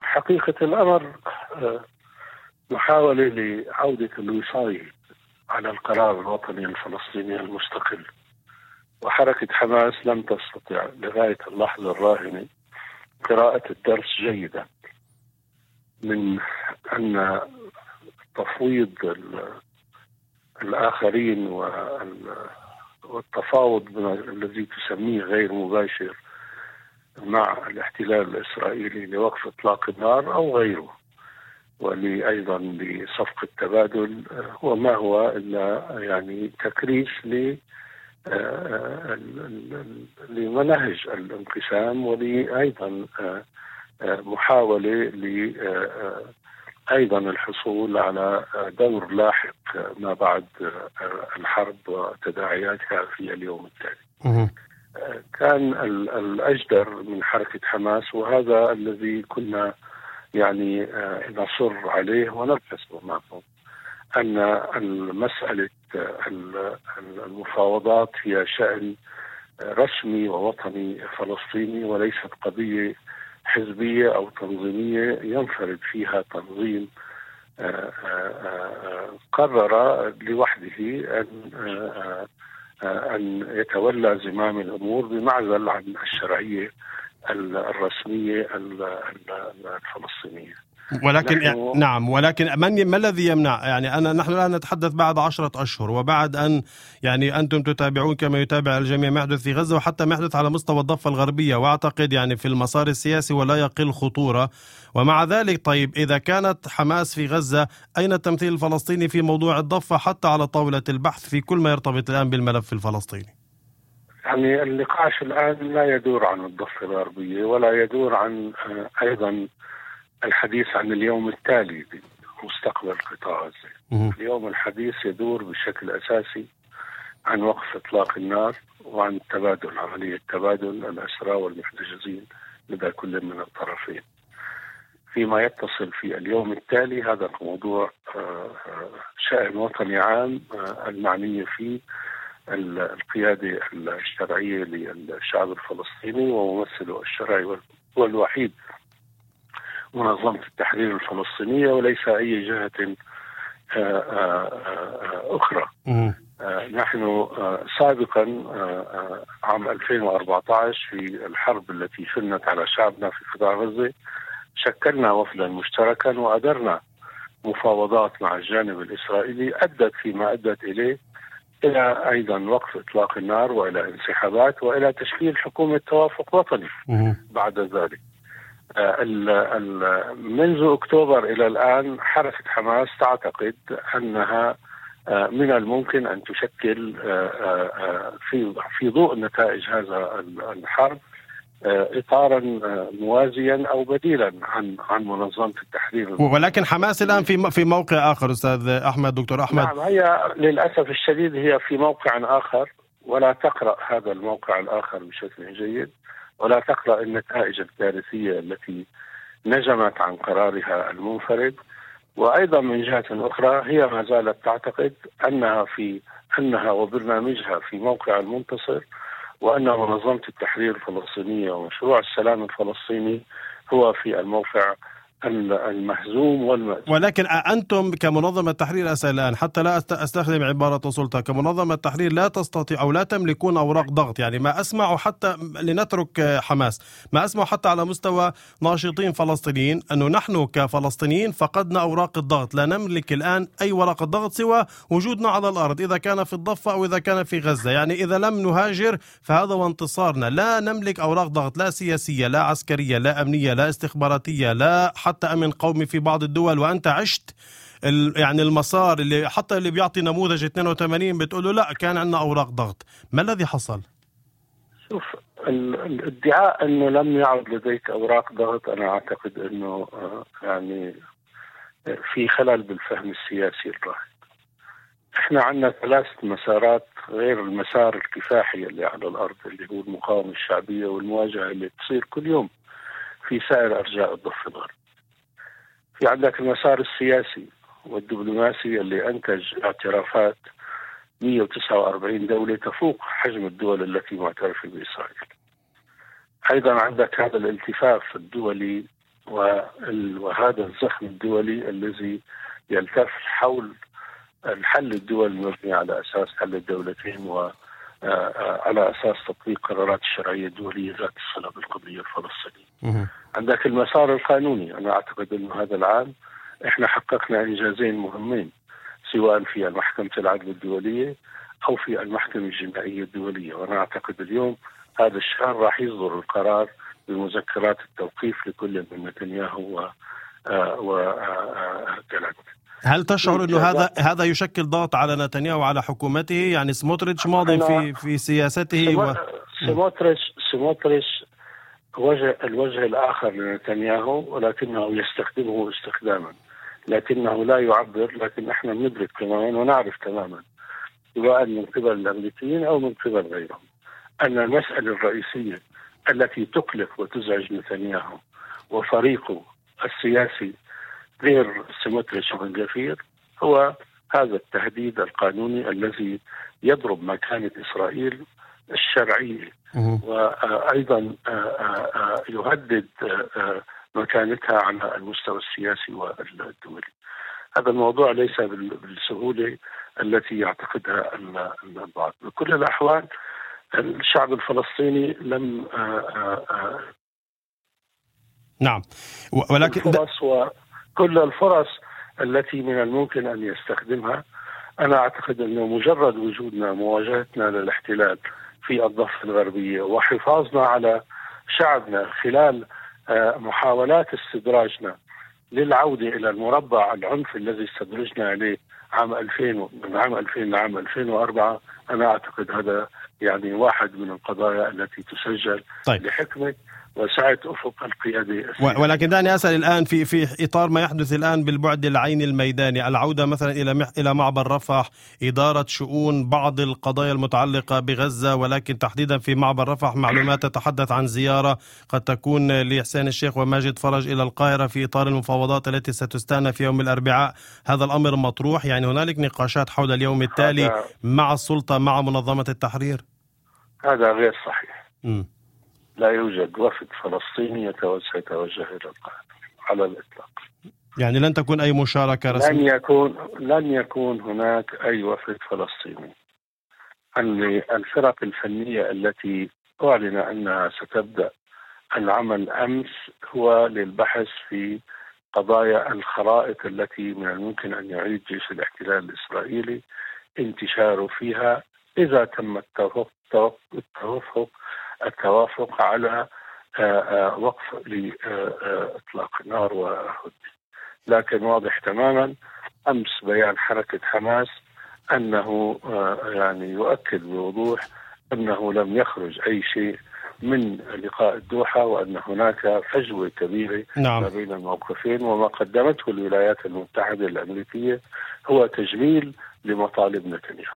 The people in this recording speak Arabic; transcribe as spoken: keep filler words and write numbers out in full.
حقيقة الأمر محاولة لعودة الوصاية على القرار الوطني الفلسطيني المستقل، وحركة حماس لم تستطع لغاية اللحظة الراهنة قراءة الدرس جيدا من أن تفويض الآخرين والتفاوض الذي تسميه غير مباشر مع الاحتلال الإسرائيلي لوقف إطلاق النار أو غيره، وأيضا لصفقة التبادل، هو ما هو إلا يعني تكريس ل لمناهج الانقسام، ولأيضا محاولة ل أيضا الحصول على دور لاحق ما بعد الحرب وتداعياتها في اليوم التالي. كان الأجدر من حركة حماس، وهذا الذي كنا يعني نصر عليه ونبحث معه، أن المسألة المفاوضات هي شأن رسمي ووطني فلسطيني، وليست قضية حزبية أو تنظيمية ينفرد فيها تنظيم قرر لوحده أن أن يتولى زمام الأمور بمعزل عن الشرعية الرسمية الفلسطينية. ولكن نحن... نعم ولكن من ما الذي يمنع؟ يعني أنا نحن الآن نتحدث بعد عشرة أشهر، وبعد أن يعني أنتم تتابعون كما يتابع الجميع ما يحدث في غزة، وحتى ما يحدث على مستوى الضفة الغربية، وأعتقد يعني في المسار السياسي ولا يقل خطورة. ومع ذلك طيب إذا كانت حماس في غزة، أين التمثيل الفلسطيني في موضوع الضفة حتى على طاولة البحث في كل ما يرتبط الآن بالملف الفلسطيني؟ يعني النقاش الآن لا يدور عن الضفة الغربية، ولا يدور عن أيضا الحديث عن اليوم التالي بمستقبل قطاع غزة. اليوم الحديث يدور بشكل أساسي عن وقف إطلاق النار وعن تبادل عملية تبادل الأسرى والمحتجزين لدى كل من الطرفين. فيما يتصل في اليوم التالي، هذا موضوع شأن وطني عام المعنية فيه القيادة الشرعية للشعب الفلسطيني وممثله الشرعي والوحيد منظمة التحرير الفلسطينية، وليس أي جهة أخرى. نحن سابقا عام ألفين وأربعة عشر في الحرب التي شنت على شعبنا في قطاع غزة شكلنا وفدا مشتركا وأدرنا مفاوضات مع الجانب الإسرائيلي أدت فيما أدت إليه إلى أيضا وقف إطلاق النار وإلى انسحابات وإلى تشكيل حكومة توافق وطني بعد ذلك. منذ أكتوبر إلى الآن حركة حماس تعتقد أنها من الممكن أن تشكل في في ضوء نتائج هذا الحرب إطارا موازيا أو بديلا عن عن منظمة التحرير. ولكن حماس الآن في في موقع آخر أستاذ أحمد، دكتور أحمد. نعم، هي للأسف الشديد هي في موقع آخر، ولا تقرأ هذا الموقع الآخر بشكل جيد، ولا تقرأ النتائج الكارثية التي نجمت عن قرارها المنفرد. وأيضا من جهة أخرى هي ما زالت تعتقد أنها في أنها وبرنامجها في موقع المنتصر، وأن منظمة التحرير الفلسطينية ومشروع السلام الفلسطيني هو في الموقع المهزوم والمأزوم. ولكن أنتم كمنظمة تحرير أسأل الآن، حتى لا أستخدم عبارة سلطة، كمنظمة تحرير لا تستطيع أو لا تملكون أوراق ضغط. يعني ما أسمع حتى لنترك حماس، ما أسمع حتى على مستوى ناشطين فلسطينيين أنه نحن كفلسطينيين فقدنا أوراق الضغط، لا نملك الآن أي ورقة ضغط سوى وجودنا على الأرض، إذا كان في الضفة أو إذا كان في غزة. يعني إذا لم نهاجر فهذا وانتصارنا. لا نملك أوراق ضغط، لا سياسية لا عسكرية لا أمنية لا استخباراتية لا حتى أمن قومي في بعض الدول. وأنت عشت يعني المسار اللي حتى اللي بيعطي نموذج اثنين وثمانين بتقوله لا كان عندنا أوراق ضغط. ما الذي حصل؟ شوف، الادعاء أنه لم يعد لديك أوراق ضغط أنا أعتقد أنه يعني في خلل بالفهم السياسي الراهن. احنا عندنا ثلاث مسارات غير المسار الكفاحي اللي على الأرض، اللي هو المقاومة الشعبية والمواجهة اللي تصير كل يوم في سائر أرجاء الضفة الغربية. في عندك المسار السياسي والدبلوماسي اللي أنتج اعترافات مئة وتسعة وأربعين دولة تفوق حجم الدول التي معترفة بإسرائيل. أيضا عندك هذا الالتفاف الدولي وهذا الزخم الدولي الذي يلتف حول الحل الدولي المبني على أساس حل الدولتين وعلى أساس تطبيق قرارات الشرعية الدولية ذات الصلة بالقضية الفلسطينية. عندك المسار القانوني، أنا أعتقد أن هذا العام إحنا حققنا إنجازين مهمين، سواء في المحكمة العدل الدولية أو في المحكمة الجنائية الدولية. وأنا أعتقد اليوم هذا الشهر راح يصدر القرار بمذكرات التوقيف لكل من نتنياهو و وجلد. هل تشعر أنه هذا هذا يشكل ضغط على نتنياهو وعلى حكومته؟ يعني سموتريتش ماضي في في سياسته و... سموتريتش سموتريتش وجه الوجه الآخر لنتنياهو، ولكنه يستخدمه استخداما، لكنه لا يعبر. لكن احنا ندرك تماما ونعرف تماما، سواء من قبل الأمريكيين أو من قبل غيرهم، أن المسألة الرئيسية التي تقلق وتزعج نتنياهو وفريقه السياسي غير سموتريتش وبن غفير هو هذا التهديد القانوني الذي يضرب مكانة إسرائيل الشرعية، وأيضا يهدد مكانتها على المستوى السياسي والدولي. هذا الموضوع ليس بالسهولة التي يعتقدها البعض. بكل الأحوال الشعب الفلسطيني لم نعم، ولكن الفرص وكل الفرص التي من الممكن أن يستخدمها. أنا أعتقد أنه مجرد وجودنا مواجهتنا للاحتلال في الضفة الغربية وحفاظنا على شعبنا خلال محاولات استدراجنا للعودة إلى المربع العنف الذي استدرجنا عليه عام ألفين من عام ألفين لعام ألفين وأربعة، أنا أعتقد هذا يعني واحد من القضايا التي تسجل طيب. لحكمة وسعة أفق القيادة. ولكن دعني أسأل الآن في في إطار ما يحدث الآن بالبعد العيني الميداني، العودة مثلا إلى إلى معبر رفح، إدارة شؤون بعض القضايا المتعلقة بغزة، ولكن تحديدا في معبر رفح معلومات تتحدث عن زيارة قد تكون لحسين الشيخ وماجد فرج إلى القاهرة في إطار المفاوضات التي ستستأنف يوم الأربعاء. هذا الأمر مطروح؟ يعني هنالك نقاشات حول اليوم التالي مع السلطة مع منظمة التحرير؟ هذا غير صحيح. م. لا يوجد وفد فلسطيني يتوجه إلى القاهرة على الإطلاق. يعني لن تكون أي مشاركة رسمية؟ لن يكون لن يكون هناك أي وفد فلسطيني. أن الفرق الفنية التي أعلن أنها ستبدأ العمل أمس هو للبحث في قضايا الخرائط التي من الممكن أن يعيد جيش الاحتلال الإسرائيلي انتشاره فيها إذا تم التوافق التوافق التوافق على وقف لإطلاق النار وهدنة. لكن واضح تماما أمس بيان حركة حماس أنه يعني يؤكد بوضوح أنه لم يخرج أي شيء من لقاء الدوحة، وأن هناك فجوة كبيرة نعم. ما بين الموقفين، وما قدمته الولايات المتحدة الأمريكية هو تجميل لمطالب نتنياهو.